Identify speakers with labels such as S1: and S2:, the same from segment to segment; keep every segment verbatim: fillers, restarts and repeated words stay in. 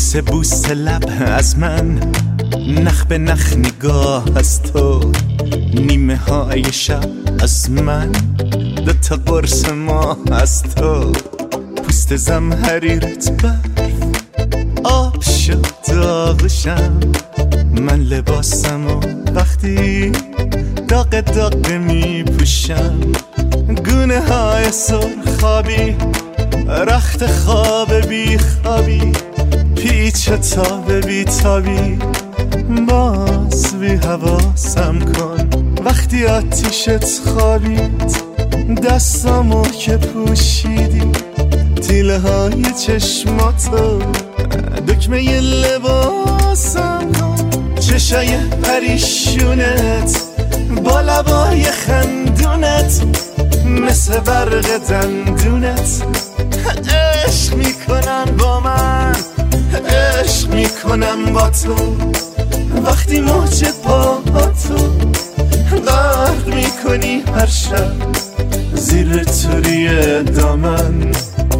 S1: بوسه بوسه لب از من، نخ به نخ نگاه از تو، نیمه های شب از من، دو تا قرص ماه از تو، پوست زمهریرت برف آب شد داغشم، من لباسم و وقتی داغ داغ می پوشم، گونه های سرخابی رخت خواب بی خوابی، پیچ تاب بی تابی، باز بی حواسم کن وقتی آتیشت خوابید، دستامو که پوشیدی تیله های چشماتو، دکمه ی لباسم کن، چشای پریشونت با لبای خندونت، مثل برق دندونت، عشق میکنن با من، عشق میکنم با تو، وقتی موج پاهاتو غرق میکنی هر شب زیر توری دامن.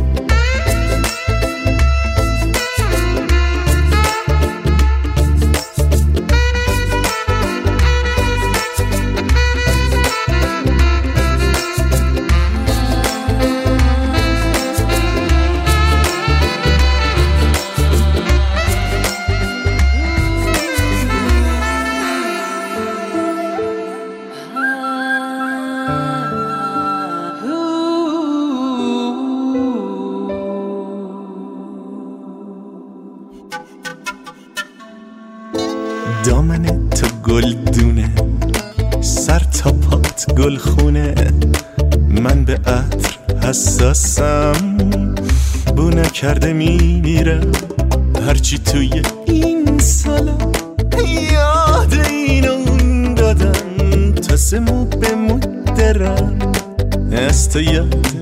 S1: دامن تو گلدونه، سر تا پات گلخونه، من به عطر حساسم، بو نکرده میمیرم، هرچی توی این سالا یاد این و اون دادم، تازه مو به مو درم، از تو یاد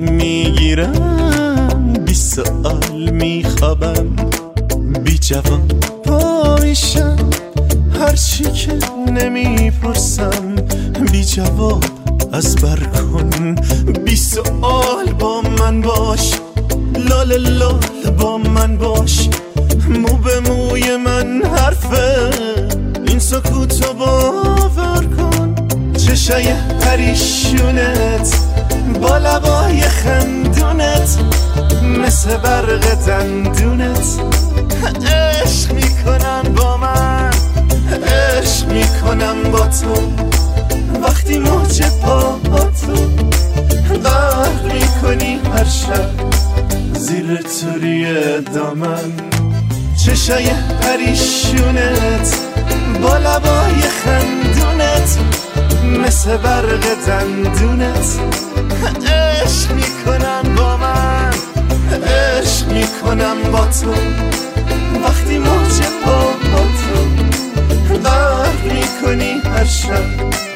S1: میگیرم، بی سؤال میخوابم، بی جواب پا میشم، هرچی که نمیپرسم بی جواب از بر کن، بی سؤال با من باش، لال لال با من باش، مو به موی من حرفه، این سکوتو باور کن، چشای پریشونت با لبای خندونت، مثل برق دندونت، عشق میکنن با من، عشق میکنم با تو، وقتی موج پاهاتو غرق میکنی هر شب زیر توری دامن، چشای پریشونت با لبای خندونت، مثل برق دندونت، عشق میکنم با من، عشق میکنم با تو، وقتی موج پاهاتو غرق میکنی هر شب